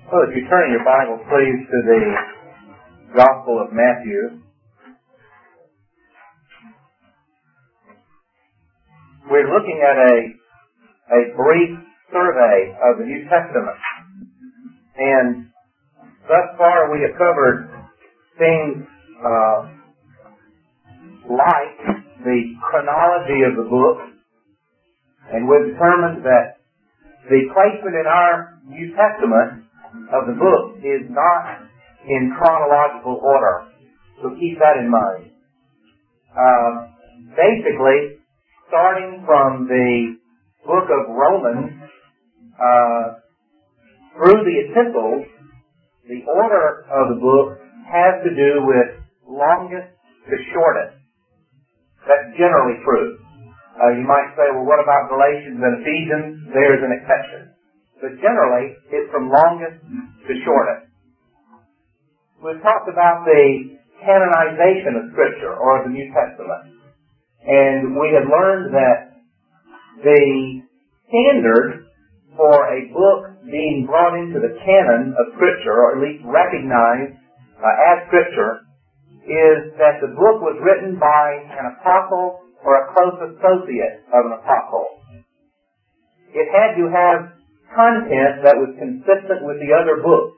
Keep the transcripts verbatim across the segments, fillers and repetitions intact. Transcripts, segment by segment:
So if you turn your Bible, please, to the Gospel of Matthew. We're looking at a, a brief survey of the New Testament. And thus far we have covered things uh, like the chronology of the book. And we've determined that the placement in our New Testament of the book is not in chronological order. So keep that in mind. Uh, basically, starting from the book of Romans uh, through the epistles, the order of the book has to do with longest to shortest. That's generally true. Uh, you might say, well, what about Galatians and Ephesians? There's an exception. But generally, it's from longest to shortest. We've talked about the canonization of Scripture, or of the New Testament. And we have learned that the standard for a book being brought into the canon of Scripture, or at least recognized uh, as Scripture, is that the book was written by an apostle or a close associate of an apostle. It had to have content that was consistent with the other books.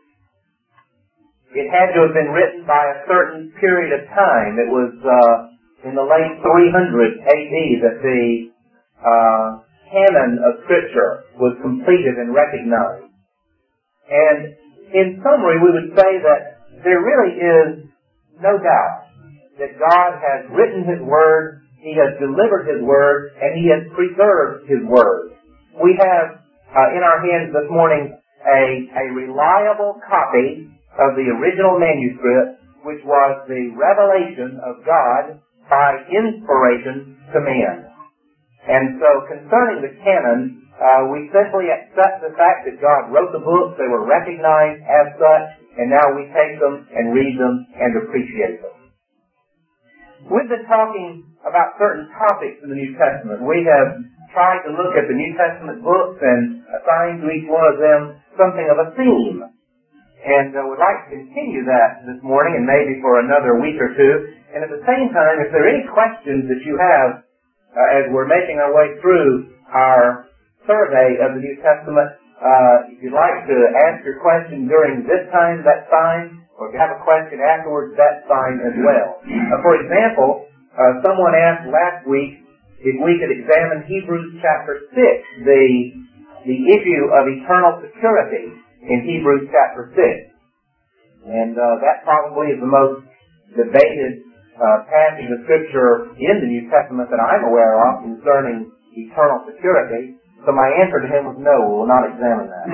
It had to have been written by a certain period of time. It was uh, in the late three hundred A D that the uh, canon of Scripture was completed and recognized. And in summary, we would say that there really is no doubt that God has written His Word, He has delivered His Word, and He has preserved His Word. We have uh, in our hands this morning a, a reliable copy of the original manuscript, which was the revelation of God by inspiration to man. And so concerning the canon, uh, we simply accept the fact that God wrote the books, they were recognized as such, and now we take them and read them and appreciate them. We've been talking about certain topics in the New Testament. We have tried to look at the New Testament books and assign to each one of them something of a theme. And uh, we'd like to continue that this morning and maybe for another week or two. And at the same time, if there are any questions that you have uh, as we're making our way through our survey of the New Testament, uh, if you'd like to ask your question during this time, that's fine. Or if you have a question afterwards, that's fine as well. Uh, for example, uh, someone asked last week if we could examine Hebrews chapter six, the, the issue of eternal security in Hebrews chapter six. And uh, that probably is the most debated uh, passage of Scripture in the New Testament that I'm aware of concerning eternal security. So my answer to him was no, we will not examine that.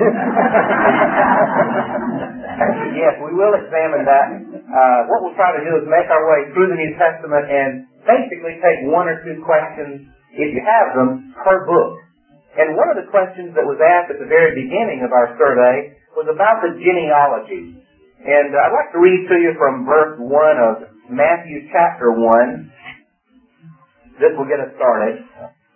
Yes, we will examine that. Uh, what we'll try to do is make our way through the New Testament and basically take one or two questions, if you have them, per book. And one of the questions that was asked at the very beginning of our survey was about the genealogy. And uh, I'd like to read to you from verse one of Matthew chapter one. This will get us started.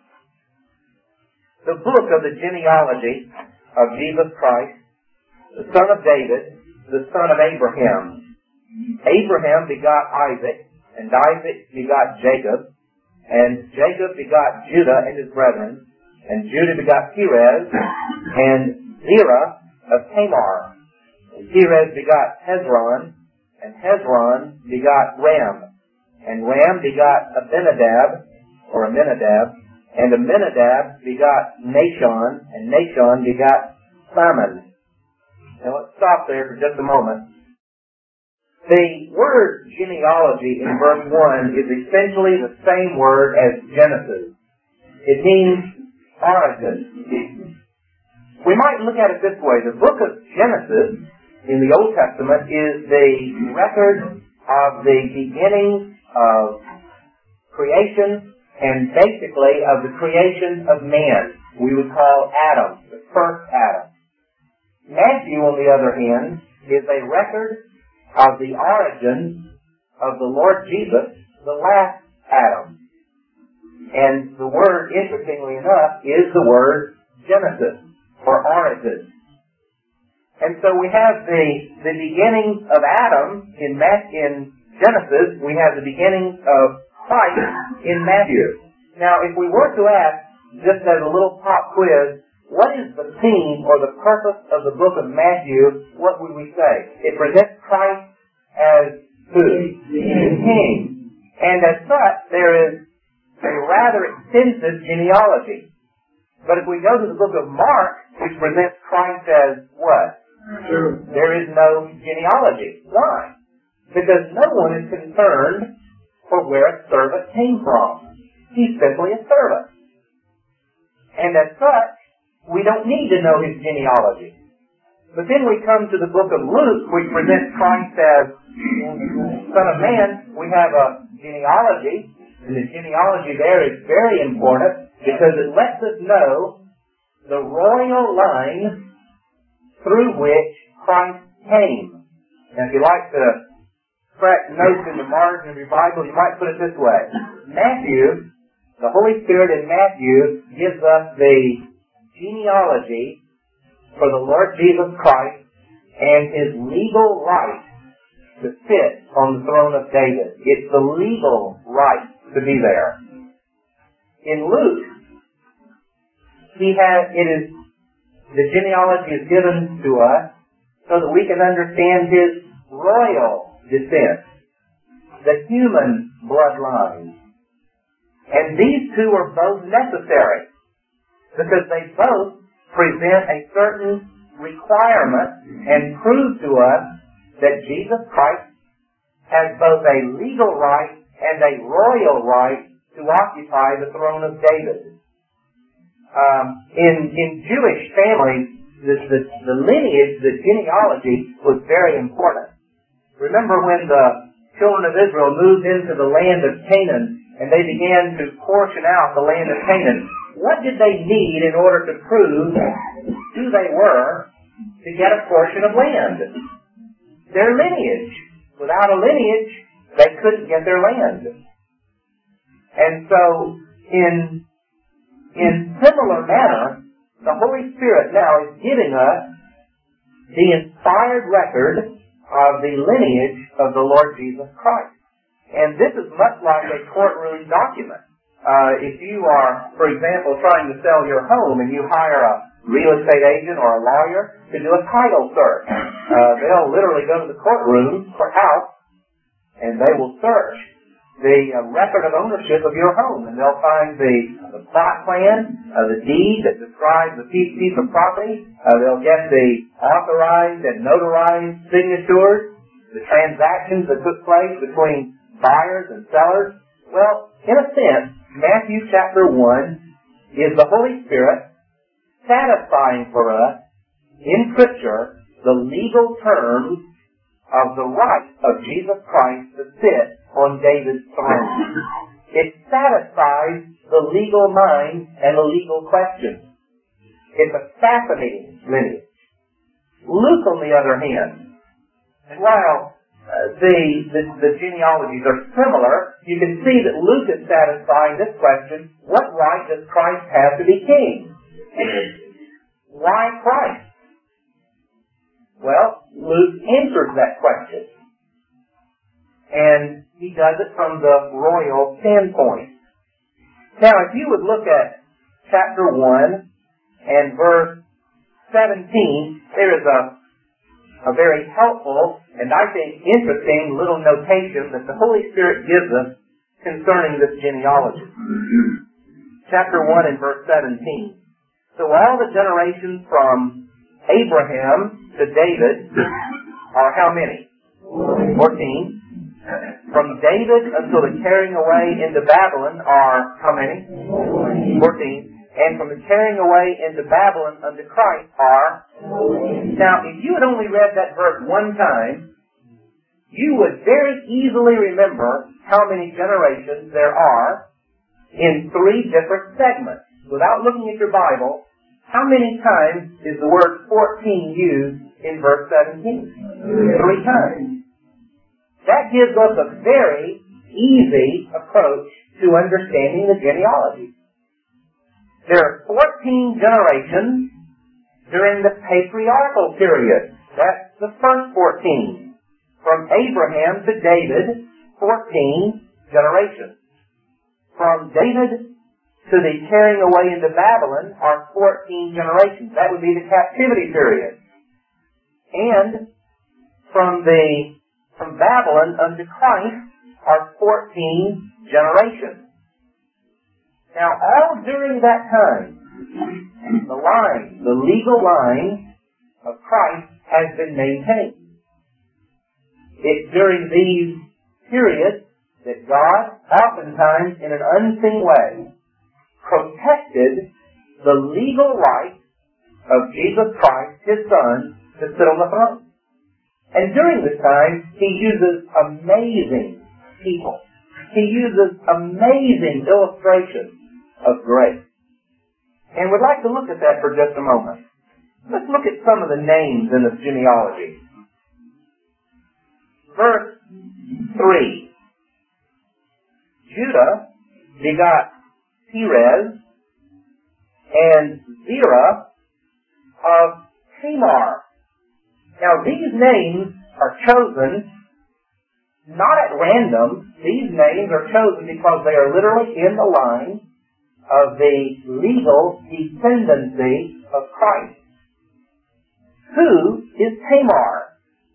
The book of the genealogy of Jesus Christ, the son of David, the son of Abraham. Abraham begot Isaac, and Isaac begot Jacob, and Jacob begot Judah and his brethren, and Judah begot Perez, and Zerah of Tamar. And Perez begot Hezron, and Hezron begot Ram, and Ram begot Abinadab, or Aminadab, and Aminadab begot Nahshon, and Nahshon begot Salmon. Now let's stop there for just a moment. The word genealogy in verse one is essentially the same word as Genesis. It means origin. We might look at it this way. The book of Genesis in the Old Testament is the record of the beginning of creation and basically of the creation of man. We would call Adam, the first Adam. Matthew, on the other hand, is a record of the origin of the Lord Jesus, the last Adam. And the word, interestingly enough, is the word Genesis, or origin. And so we have the, the beginning of Adam in, Matt, in Genesis. We have the beginning of Christ in Matthew. Now, if we were to ask, just as a little pop quiz, what is the theme or the purpose of the book of Matthew, what would we say? It presents Christ as who? King. And as such, there is a rather extensive genealogy. But if we go to the book of Mark, which presents Christ as what? Sure. There is no genealogy. Why? Because no one is concerned for where a servant came from. He's simply a servant. And as such, we don't need to know his genealogy. But then we come to the book of Luke, which presents Christ as Son of Man. We have a genealogy, and the genealogy there is very important because it lets us know the royal line through which Christ came. Now, if you like to track notes in the margin of your Bible, you might put it this way. Matthew, the Holy Spirit in Matthew gives us the genealogy for the Lord Jesus Christ and his legal right to sit on the throne of David. It's the legal right to be there. In Luke, he has, it is, the genealogy is given to us so that we can understand his royal descent, the human bloodline. And these two are both necessary because they both present a certain requirement and prove to us that Jesus Christ has both a legal right and a royal right to occupy the throne of David. Um, in, in Jewish families, the, the, the lineage, the genealogy was very important. Remember when the children of Israel moved into the land of Canaan and they began to portion out the land of Canaan, what did they need in order to prove who they were to get a portion of land? Their lineage. Without a lineage, they couldn't get their land. And so, in, in similar manner, the Holy Spirit now is giving us the inspired record of the lineage of the Lord Jesus Christ. And this is much like a courtroom document. Uh, if you are, for example, trying to sell your home and you hire a real estate agent or a lawyer to do a title search, uh, they'll literally go to the courtroom for house and they will search the uh, record of ownership of your home, and they'll find the, the plot plan, uh, the deed that describes the piece, piece of property. Uh, they'll get the authorized and notarized signatures, the transactions that took place between buyers and sellers. Well, in a sense, Matthew chapter one is the Holy Spirit satisfying for us in Scripture the legal terms of the right of Jesus Christ to sit on David's throne. It satisfies the legal mind and the legal questions. It's a fascinating lineage. Luke, on the other hand, and while uh, the, the, the genealogies are similar, you can see that Luke is satisfying this question: what right does Christ have to be king? Why Christ? Well, Luke answers that question. And he does it from the royal standpoint. Now, if you would look at chapter one and verse seventeen, there is a, a very helpful and I think interesting little notation that the Holy Spirit gives us concerning this genealogy. Chapter one and verse seventeen. So all the generations from Abraham to David are how many? Fourteen. From David until the carrying away into Babylon are how many? Fourteen. And from the carrying away into Babylon unto Christ are? Now, if you had only read that verse one time, you would very easily remember how many generations there are in three different segments. Without looking at your Bible, how many times is the word fourteen used in verse seventeen? Three times. That gives us a very easy approach to understanding the genealogy. There are fourteen generations during the patriarchal period. That's the first fourteen. From Abraham to David, fourteen generations. From David to the carrying away into Babylon are fourteen generations. That would be the captivity period. And from the from Babylon unto Christ are fourteen generations. Now, all during that time, the line, the legal line of Christ has been maintained. It's during these periods that God, oftentimes in an unseen way, protected the legal right of Jesus Christ, His Son, to sit on the throne. And during this time, He uses amazing people. He uses amazing illustrations of grace. And we'd like to look at that for just a moment. Let's look at some of the names in this genealogy. Verse three. Judah begot Perez and Zerah of Tamar. Now, these names are chosen not at random. These names are chosen because they are literally in the line of the legal descendancy of Christ. Who is Tamar?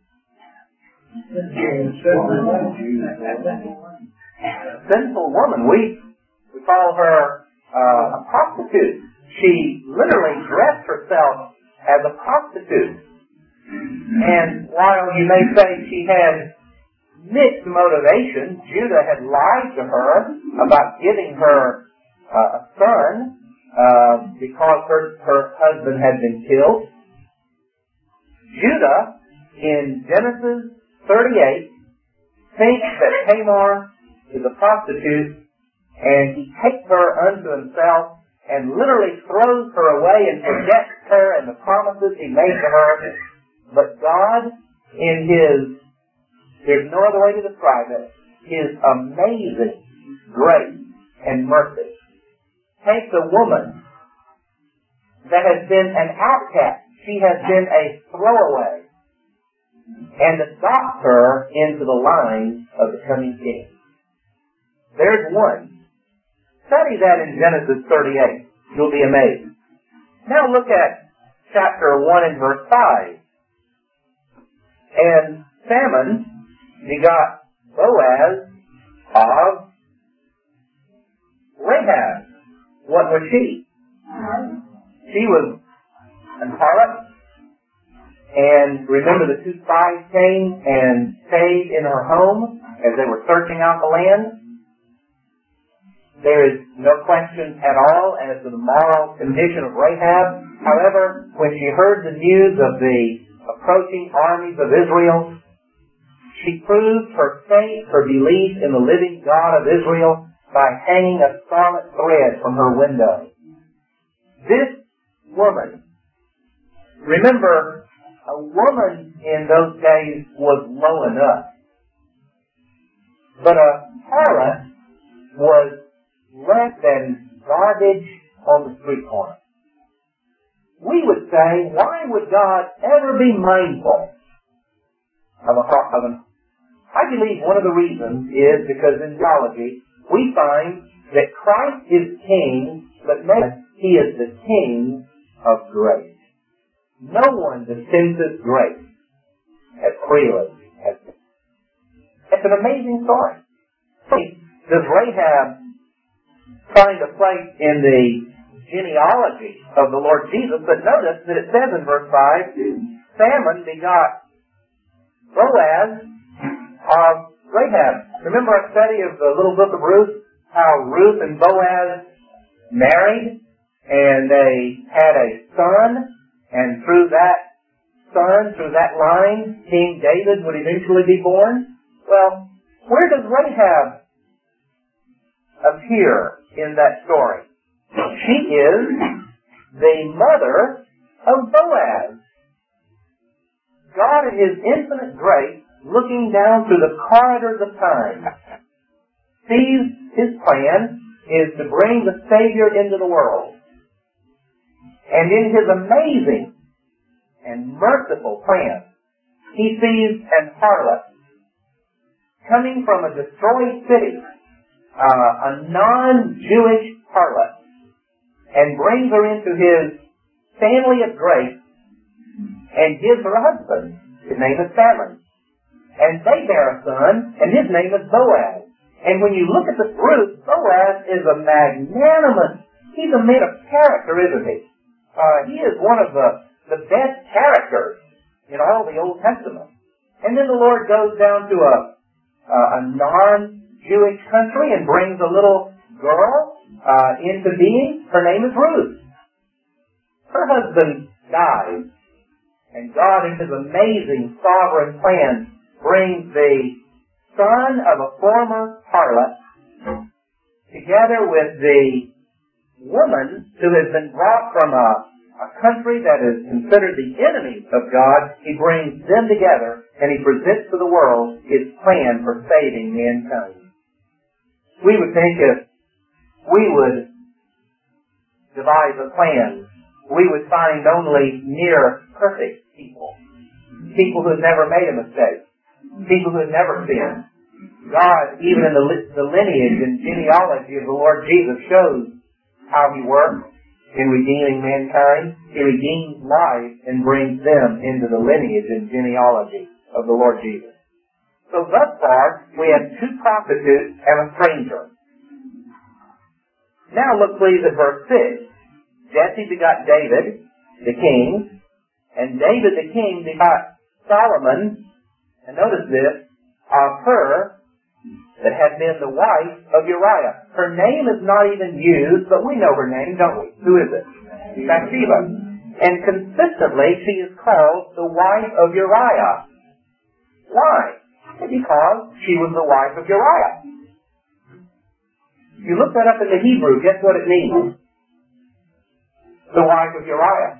Sinful woman. We, we call her uh, a prostitute. She literally dressed herself as a prostitute. And while you may say she had mixed motivation, Judah had lied to her about giving her uh, a son uh, because her, her husband had been killed. Judah, in Genesis thirty-eight, thinks that Tamar is a prostitute, and he takes her unto himself and literally throws her away and forgets her and the promises he made to her. But God, in His, there's no other way to describe it, His amazing grace and mercy, takes a woman that has been an outcast, she has been a throwaway, and adopts her into the line of the coming King. There's one. Study that in Genesis thirty-eight. You'll be amazed. Now look at chapter one and verse five. And Salmon begot Boaz of Rahab. What was she? She was an harlot. And remember, the two spies came and stayed in her home as they were searching out the land. There is no question at all as to the moral condition of Rahab. However, when she heard the news of the approaching armies of Israel, she proved her faith, her belief in the living God of Israel by hanging a scarlet thread from her window. This woman, remember, a woman in those days was low enough, but a harlot was less than garbage on the street corner. We would say, why would God ever be mindful of a of an? I believe one of the reasons is because in theology we find that Christ is King, but not He is the King of grace. No one dispenses grace as freely as this. It's an amazing story. Does Rahab find a place in the genealogy of the Lord Jesus? But notice that it says in verse five, Salmon begot Boaz of Rahab. Remember our study of the little book of Ruth? How Ruth and Boaz married, and they had a son, and through that son, through that line, King David would eventually be born. Well, where does Rahab appear in that story? She is the mother of Boaz. God in His infinite grace, looking down through the corridors of time, sees His plan is to bring the Savior into the world. And in His amazing and merciful plan. He sees an harlot coming from a destroyed city, uh, a non-Jewish harlot, and brings her into his family of grace and gives her a husband. His name is Salmon. And they bear a son, and his name is Boaz. And when you look at the Ruth, Boaz is a magnanimous, he's a man of character, isn't he? Uh, he is one of the, the best characters in all the Old Testament. And then the Lord goes down to a, uh, a non-Jewish country and brings a little girl uh, into being. Her name is Ruth. Her husband dies. And God, in His amazing sovereign plan, brings the son of a former harlot together with the woman who has been brought from a, a country that is considered the enemy of God. He brings them together and He presents to the world His plan for saving mankind. We would think if we would devise a plan, we would find only near perfect people. People who have never made a mistake. People who have never sinned. God, even in the, the lineage and genealogy of the Lord Jesus, shows how He works in redeeming mankind. He redeems life and brings them into the lineage and genealogy of the Lord Jesus. So thus far, we have two prostitutes and a stranger. Now look please at verse six. Jesse begot David, the king, and David the king begot Solomon, and notice this, of her that had been the wife of Uriah. Her name is not even used, but we know her name, don't we? Who is it? Bathsheba. And consistently she is called the wife of Uriah. Why? Because she was the wife of Uriah. If you look that up in the Hebrew, guess what it means? The wife of Uriah.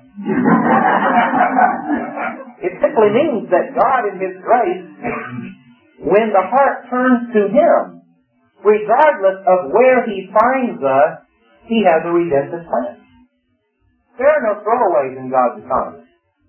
It simply means that God in His grace, when the heart turns to Him, regardless of where He finds us, He has a redemptive plan. There are no throwaways in God's economy.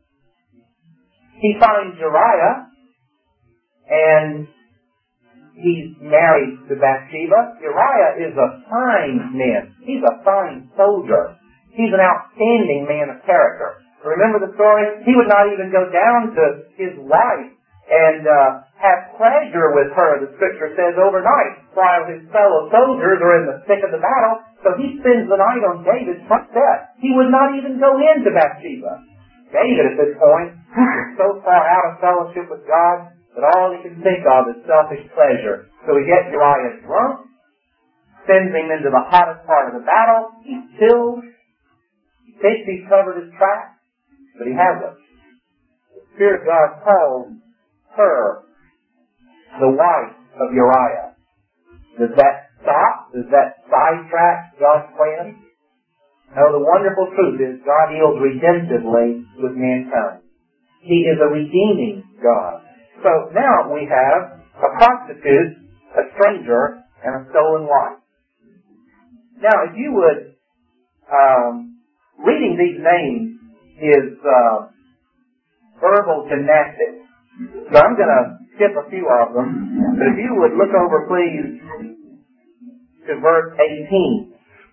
He finds Uriah, and he's married to Bathsheba. Uriah is a fine man. He's a fine soldier. He's an outstanding man of character. Remember the story? He would not even go down to his wife and uh, have pleasure with her, the Scripture says, overnight, while his fellow soldiers are in the thick of the battle. So he spends the night on David's front step. He would not even go into Bathsheba. David, at this point, is so far out of fellowship with God that all he can think of is selfish pleasure. So he gets Uriah drunk, sends him into the hottest part of the battle. He's killed. He thinks he's covered his tracks, but he hasn't. The Spirit of God calls her the wife of Uriah. Does that stop? Does that sidetrack God's plan? No, the wonderful truth is God deals redemptively with mankind. He is a redeeming God. So now we have a prostitute, a stranger, and a stolen wife. Now, if you would, um, reading these names is uh, verbal gymnastics. So I'm going to skip a few of them. But if you would look over, please, to verse eighteen.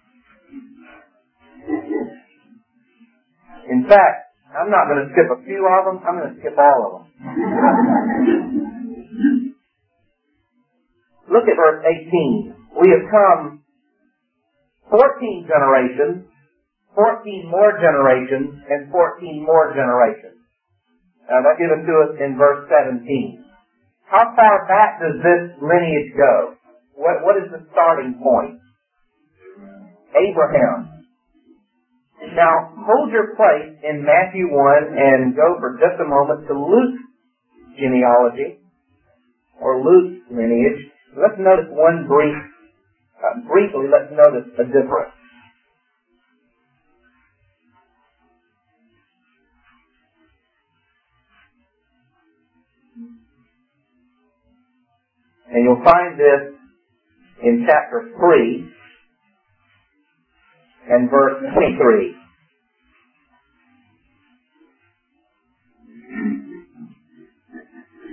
In fact, I'm not going to skip a few of them. I'm going to skip all of them. Look at verse eighteen. We have come fourteen generations, fourteen more generations, and fourteen more generations. Now that gives it to us in verse seventeen. How far back does this lineage go? What, what is the starting point? Abraham. Now, hold your place in Matthew one and go for just a moment to Luke's genealogy, or Luke's lineage. Let's notice one brief, uh, briefly, let's notice a difference. And you'll find this in chapter three and verse twenty-three.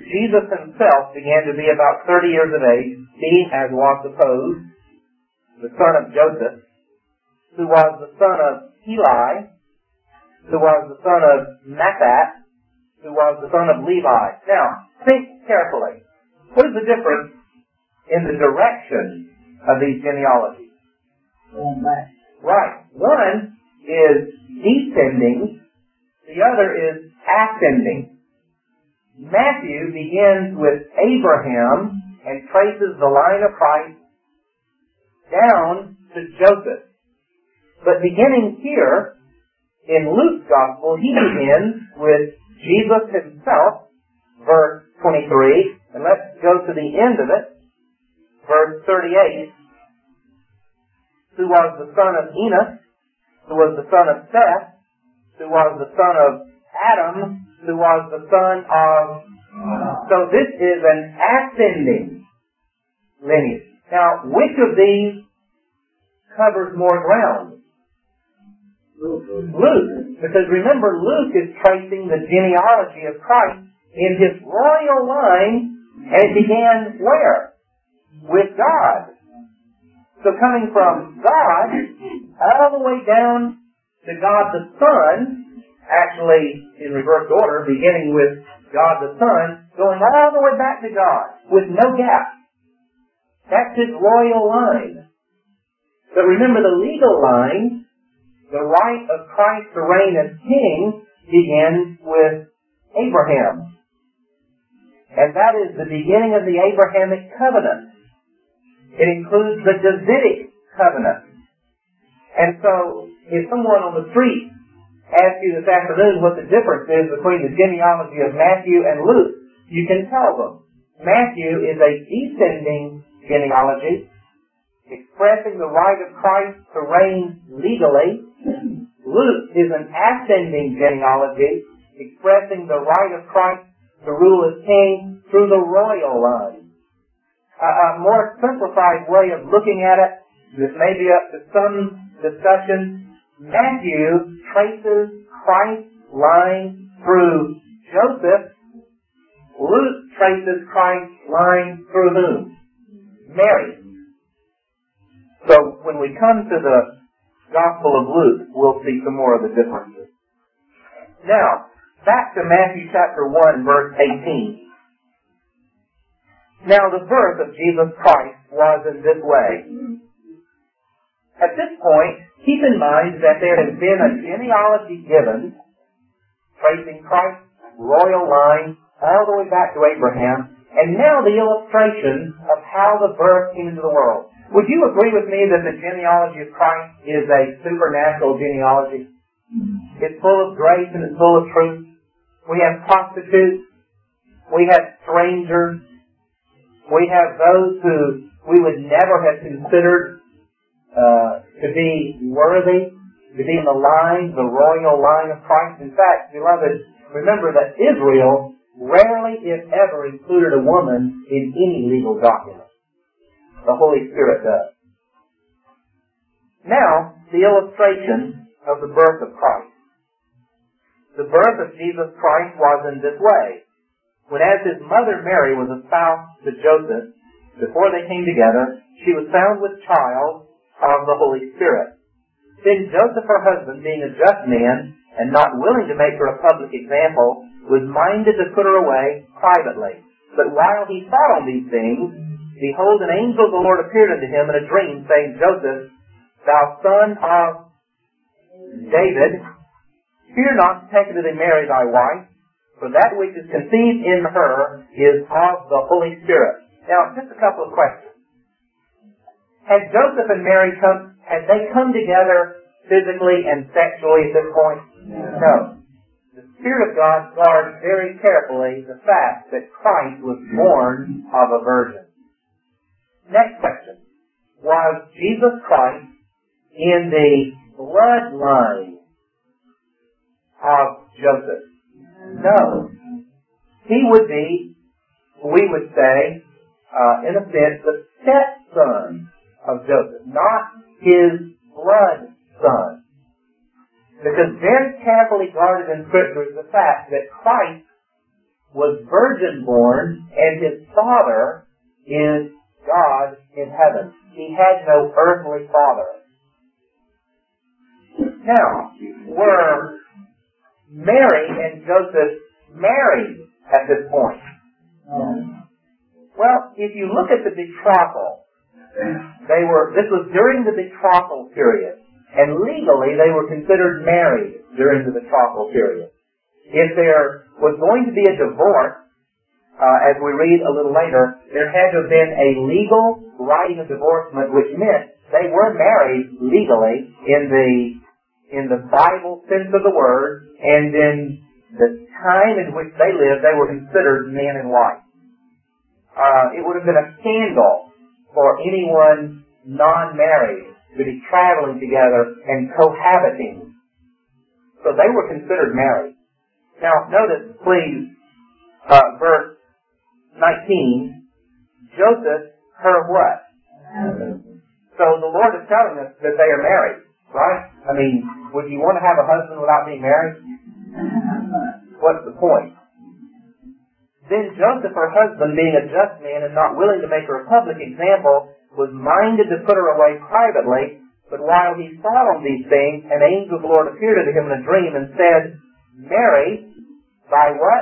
Jesus himself began to be about thirty years of age, being, as was supposed, the son of Joseph, who was the son of Heli, who was the son of Matthat, who was the son of Levi. Now, think carefully. What is the difference in the direction of these genealogies? Going back. Right. One is descending, the other is ascending. Matthew begins with Abraham and traces the line of Christ down to Joseph. But beginning here, in Luke's Gospel, he begins with Jesus himself, verse twenty-three, and let's go to the end of it, verse thirty-eight, who was the son of Enos, who was the son of Seth, who was the son of Adam, who was the son of... So this is an ascending lineage. Now, which of these covers more ground? Luke. Because remember, Luke is tracing the genealogy of Christ in his royal line, and it began where? With God. So coming from God all the way down to God the Son, actually in reverse order, beginning with God the Son, going all the way back to God with no gap. That's his royal line. But remember, the legal line, the right of Christ to reign as king, begins with Abraham. And that is the beginning of the Abrahamic covenant. It includes the Davidic covenant. And so, if someone on the street asks you this afternoon what the difference is between the genealogy of Matthew and Luke, you can tell them. Matthew is a descending genealogy, expressing the right of Christ to reign legally. Luke is an ascending genealogy, expressing the right of Christ to rule as king through the royal line. A, a more simplified way of looking at it, this may be up to some discussion, Matthew traces Christ's line through Joseph. Luke traces Christ's line through whom? Mary. So when we come to the Gospel of Luke, we'll see some more of the differences. Now, back to Matthew chapter one, verse eighteen. Now the birth of Jesus Christ was in this way. At this point, keep in mind that there has been a genealogy given, tracing Christ's royal line all the way back to Abraham, and now the illustration of how the birth came into the world. Would you agree with me that the genealogy of Christ is a supernatural genealogy? It's full of grace and it's full of truth. We have prostitutes. We have strangers. We have those who we would never have considered uh, to be worthy, to be in the line, the royal line of Christ. In fact, beloved, remember that Israel rarely, if ever, included a woman in any legal document. The Holy Spirit does. Now, the illustration of the birth of Christ. The birth of Jesus Christ was in this way. When as his mother Mary was espoused to Joseph, before they came together, she was found with child of the Holy Spirit. Then Joseph, her husband, being a just man, and not willing to make her a public example, was minded to put her away privately. But while he thought on these things, behold, an angel of the Lord appeared unto him in a dream, saying, Joseph, thou son of David, fear not to take unto thee Mary thy wife, for that which is conceived in her is of the Holy Spirit. Now, just a couple of questions. Had Joseph and Mary come, had they come together physically and sexually at this point? No. The Spirit of God guards very carefully the fact that Christ was born of a virgin. Next question. Was Jesus Christ in the bloodline of Joseph? No. He would be, we would say, uh, in a sense, the stepson of Joseph, not his blood son. Because very carefully guarded in Scripture is the fact that Christ was virgin born, and his father is God in heaven. He had no earthly father. Now, were Mary and Joseph married at this point? Well, if you look at the betrothal, they were, this was during the betrothal period, and legally they were considered married during the betrothal period. If there was going to be a divorce, uh, as we read a little later, there had to have been a legal writing of divorcement, which meant they were married legally in the in the Bible sense of the word, and in the time in which they lived, they were considered man and wife. Uh, it would have been a scandal for anyone non-married to be traveling together and cohabiting. So they were considered married. Now, notice, please, uh, verse nineteen, Joseph, her what? So the Lord is telling us that they are married, right? I mean, would you want to have a husband without being married? What's the point? Then Joseph, her husband, being a just man and not willing to make her a public example, was minded to put her away privately. But while he thought on these things, an angel of the Lord appeared unto him in a dream and said, Mary, thy what?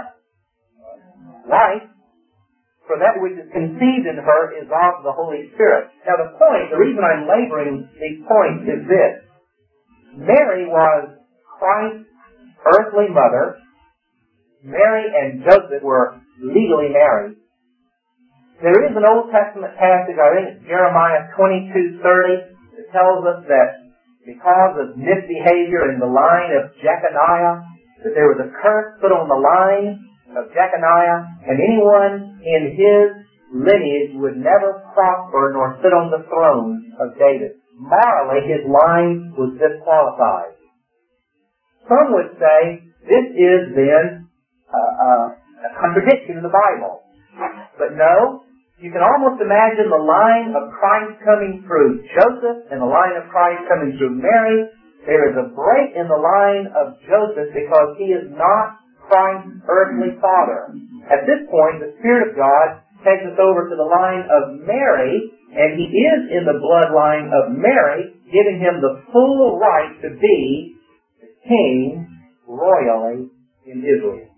Wife, for that which is conceived in her is of the Holy Spirit. Now the point, the reason I'm laboring these points is this. Mary was Christ's earthly mother. Mary and Joseph were legally married. There is an Old Testament passage, I think it's Jeremiah twenty-two thirty, that tells us that because of misbehavior in the line of Jeconiah, that there was a curse put on the line of Jeconiah, and anyone in his lineage would never prosper nor sit on the throne of David. Morally, his line was disqualified. Some would say this is then uh, uh, a contradiction in the Bible. But no, you can almost imagine the line of Christ coming through Joseph and the line of Christ coming through Mary. There is a break in the line of Joseph because he is not Christ's earthly father. At this point, the Spirit of God takes us over to the line of Mary, and he is in the bloodline of Mary, giving him the full right to be the king royally in Israel.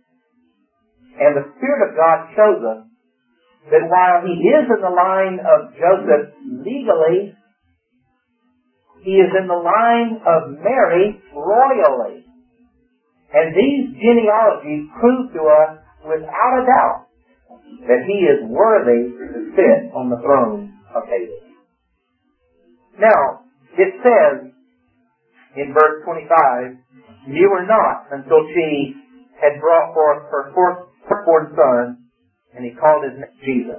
And the Spirit of God shows us that while he is in the line of Joseph legally, he is in the line of Mary royally. And these genealogies prove to us without a doubt that he is worthy to sit on the throne of David. Now, it says in verse twenty-five, knew her not until she had brought forth her firstborn son, and he called his name Jesus.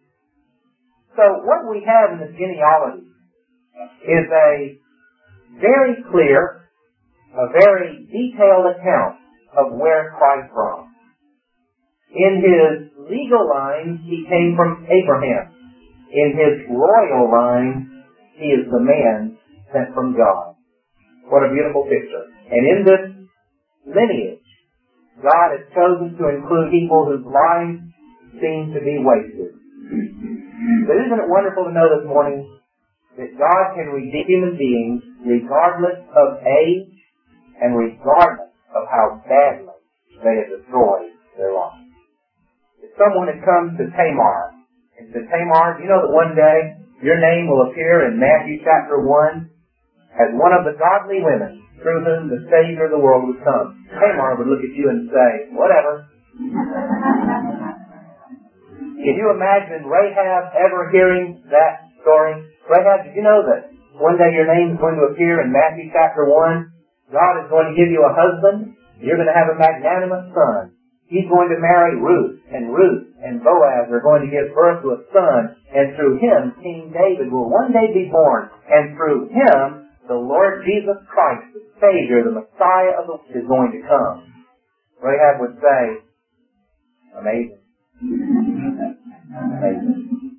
So what we have in the genealogy is a very clear, a very detailed account of where Christ from. In his legal line, he came from Abraham. In his royal line, he is the man sent from God. What a beautiful picture. And in this lineage, God has chosen to include people whose lives seem to be wasted. But isn't it wonderful to know this morning that God can redeem human beings regardless of age and regardless of how badly they have destroyed their lives. If someone had come to Tamar and said, Tamar, do you know that one day your name will appear in Matthew chapter one as one of the godly women through whom the Savior of the world would come? Tamar would look at you and say, whatever. Can you imagine Rahab ever hearing that story? Rahab, did you know that one day your name is going to appear in Matthew chapter one? God is going to give you a husband. You're going to have a magnanimous son. He's going to marry Ruth, and Ruth and Boaz are going to give birth to a son, and through him, King David will one day be born, and through him, the Lord Jesus Christ, the Savior, the Messiah of the world, is going to come. Rahab would say, amazing. Amazing.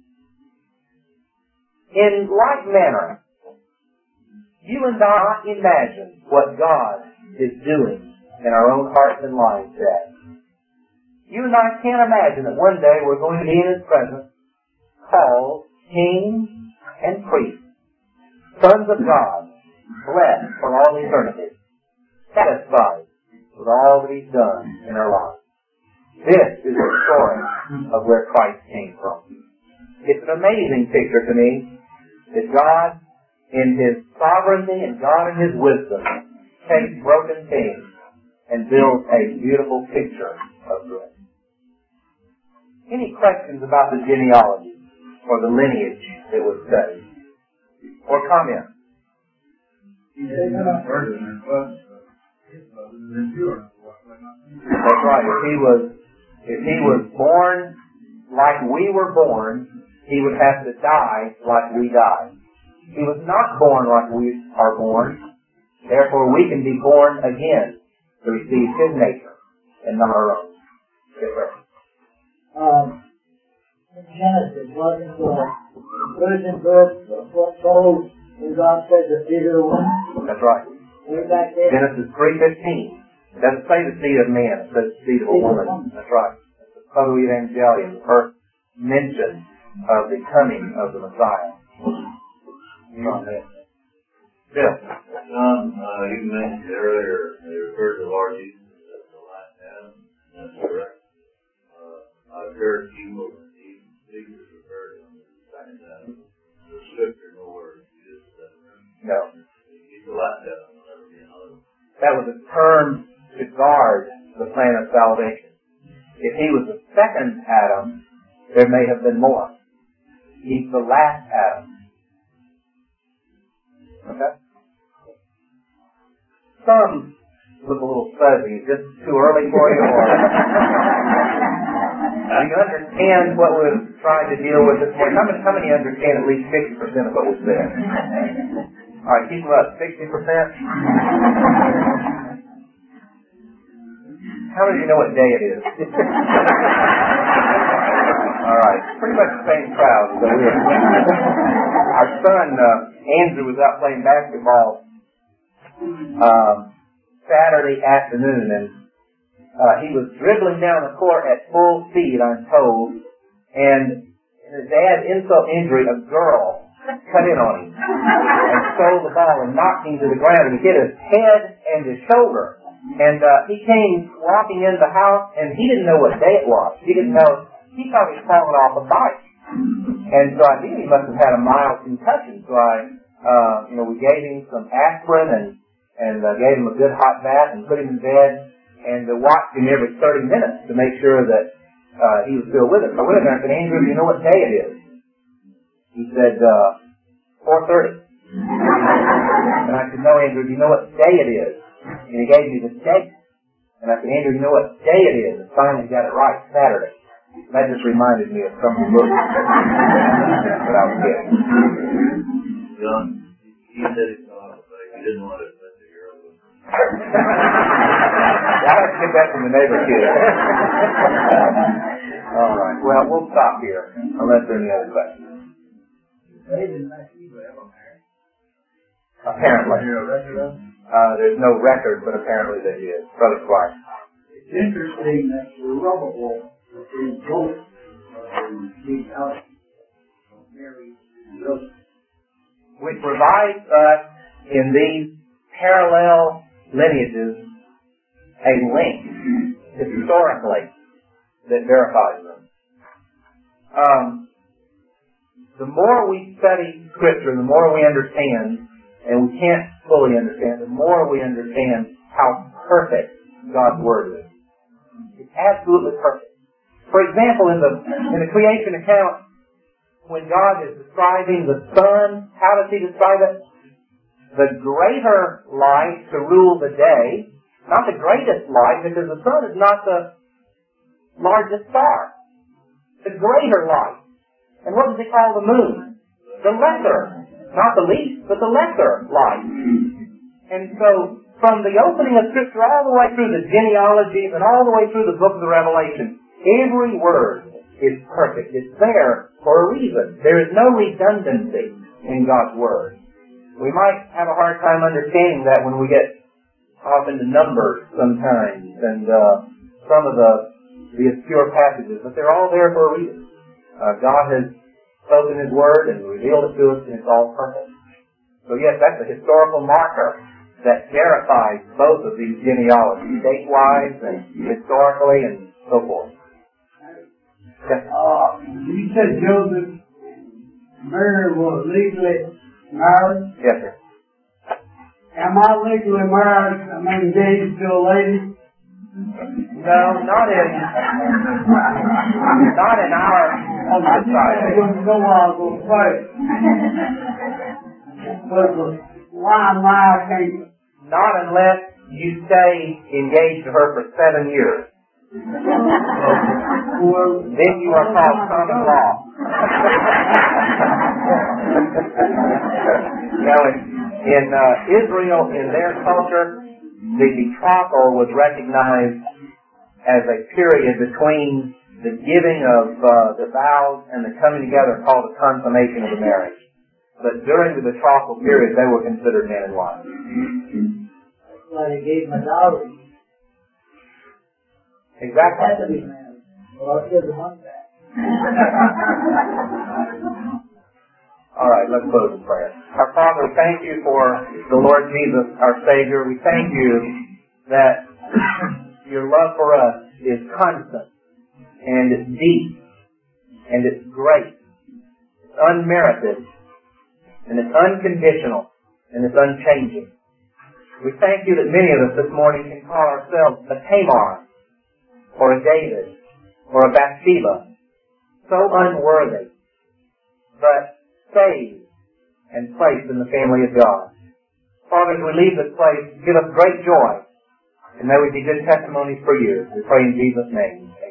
In like manner, you and I imagine what God is doing in our own hearts and lives today. You and I can't imagine that one day we're going to be in His presence, called kings and priests, sons of God, blessed for all eternity, satisfied with all that He's done in our lives. This is the story of where Christ came from. It's an amazing picture to me that God, in His sovereignty and God in His wisdom, takes broken things and builds a beautiful picture of good. Any questions about the genealogy or the lineage that was studied? Or comments? That's right. If he was, if he was born like we were born, he would have to die like we died. He was not born like we are born. Therefore, we can be born again to receive His nature and not our own. Yes, sir. Um, in Genesis, wasn't the virgin birth told when God said the seed of the woman? That's right. Way back there. Genesis three fifteen. It doesn't say the seed of man, it says the seed of a woman. That's right. That's the proto-evangelium, the first mention of the coming of the Messiah. Bill. John, uh, you mentioned earlier, they referred to Lord Jesus as the last Adam. That's correct. Uh, I've heard people, even speakers, refer to him as the second Adam. The scripture nowhere uses that term. No. He's the last Adam. There'll never be another. That was a term to guard the plan of salvation. If he was the second Adam, there may have been more. He's the last Adam. Okay? Some look a little fuzzy. Is this too early for you? Or do you understand what we're trying to deal with this morning? How many, how many understand at least sixty percent of what we said? All right, keep them up. sixty percent? How many of you know what day it is? All right, pretty much the same crowd. So we were, our son, uh, Andrew, was out playing basketball um, Saturday afternoon, and uh, he was dribbling down the court at full speed, I'm told, and his dad, insult injury, a girl cut in on him and stole the ball and knocked him to the ground, and he hit his head and his shoulder. And uh, he came walking in the house, and he didn't know what day it was. He didn't know. He thought he was falling off a bike. And so I knew he must have had a mild concussion. So I, uh, you know, we gave him some aspirin and and uh, gave him a good hot bath and put him in bed and uh, watched him every thirty minutes to make sure that uh, he was still with us. So I went in there and said, Andrew, do you know what day it is? He said, uh, four thirty. And I said, no, Andrew, do you know what day it is? And he gave me the date. And I said, Andrew, you know what day it is? And finally he got it right, Saturday. That just reminded me of some of the books that I was getting. John, he said he thought it, but he didn't want to admit that you're ugly. I have to get that from the neighbor kid. All right. Well, we'll stop here unless there are any other questions. Apparently. Uh, there's no record, but apparently there is. Brother Clark. It's interesting that the Zerubbabel is both of the genealogy of Mary and Joseph. Which provides us in these parallel lineages a link historically that verifies them. Um, the more we study Scripture, the more we understand, and we can't fully understand, the more we understand how perfect God's Word is. It's absolutely perfect. For example, in the in the creation account, when God is describing the sun, how does He describe it? The greater light to rule the day, not the greatest light, because the sun is not the largest star. The greater light. And what does He call the moon? The lesser. Not the least, but the lesser light. And so, from the opening of Scripture all the way through the genealogies and all the way through the book of the Revelation, every word is perfect. It's there for a reason. There is no redundancy in God's Word. We might have a hard time understanding that when we get off into numbers sometimes, and uh, some of the the obscure passages, but they're all there for a reason. Uh, God has spoken His Word and revealed it to us, and it's all perfect. So yes, that's a historical marker that verifies both of these genealogies, date-wise and historically and so forth. Yes. Uh, you said Joseph Mary was legally married? Yes, sir. Am I legally married? I mean, engaged to a lady? No, not in, not in our society. I didn't know what I was going to say. But the line line can't. Not unless you stay engaged to her for seven years. Well, Then you are called common law. Now, in, in uh, Israel, in their culture, the betrothal was recognized as a period between the giving of uh, the vows and the coming together called the consummation of the marriage. But during the betrothal period, they were considered man and wife. Well, he gave him a dowry. Exactly. Had to be married. Well, I'll give the money back. All right, let's close in prayer. Our Father, thank you for the Lord Jesus, our Savior. We thank you that your love for us is constant, and it's deep, and it's great, it's unmerited, and it's unconditional, and it's unchanging. We thank you that many of us this morning can call ourselves a Tamar, or a David, or a Bathsheba, so unworthy, but saved and placed in the family of God. Father, as we leave this place, give us great joy, and may we be good testimonies for you. We pray in Jesus' name. Amen.